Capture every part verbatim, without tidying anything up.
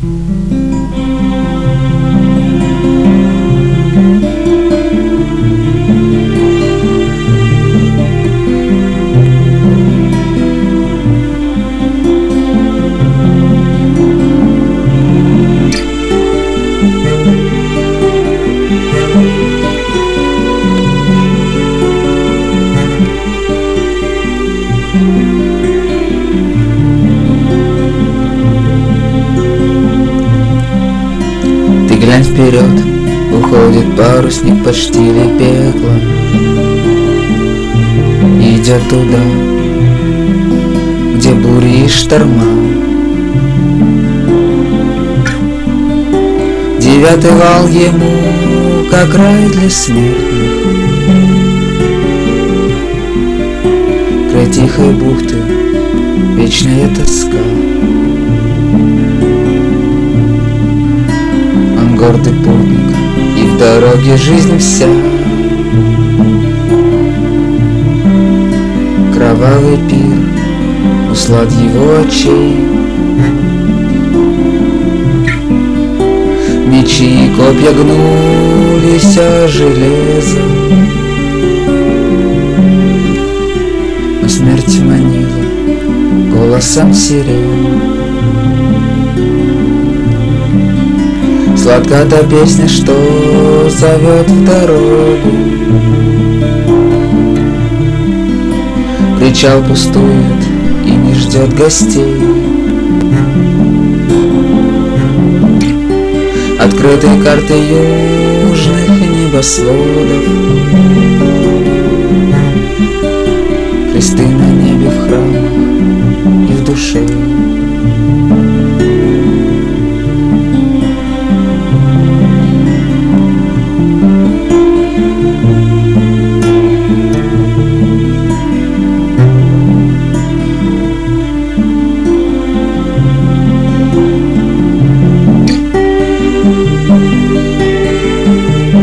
Глянь вперед, уходит парусник, почти ли пекло. Идет туда, где бури и шторма. Девятый вал ему, как рай для смертных. Край тихой бухты, вечная тоска. Гордый путник, и в дороге жизнь вся. Кровавый пир услад его очей. Мечи и копья гнулись о железо, но смерть манила голосом сирен. Сладка та песня, что зовет в дорогу. Причал пустует и не ждет гостей. Открытые карты южных небосводов, кресты на небе в храмах и в душе.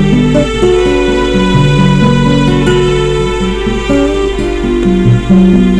Thank you.